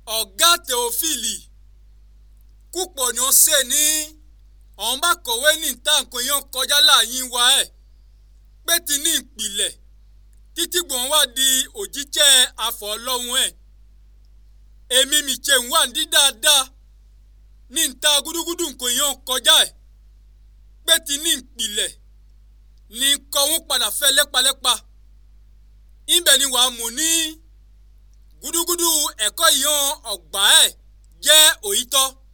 ọ̀gá Tèófìlì kúpọ̀ ni ó ṣe ní ọ̀hún bá kọ̀wé ní ìtànkùn yẹn kọjá láàyín wa ẹ̀ pé ti ní ìpìlẹ̀ títí gbọ̀n wá di òjíṣẹ́ afọ̀ ọlọ́run ẹ̀ èmi mi ṣe ń wà ní dáadáa ní ìta gúdúgúdú nǹkan yẹn kọjá ẹ̀ pé ti ní ìpìlẹ̀ ní kọ́hún padà fẹ́ lẹ́palẹ́pa ibẹ̀ ni wàá mú ní gúdúgúdú ẹ̀kọ́ ìyẹn ọ̀gbà ẹ̀ jẹ́ òyìtọ́.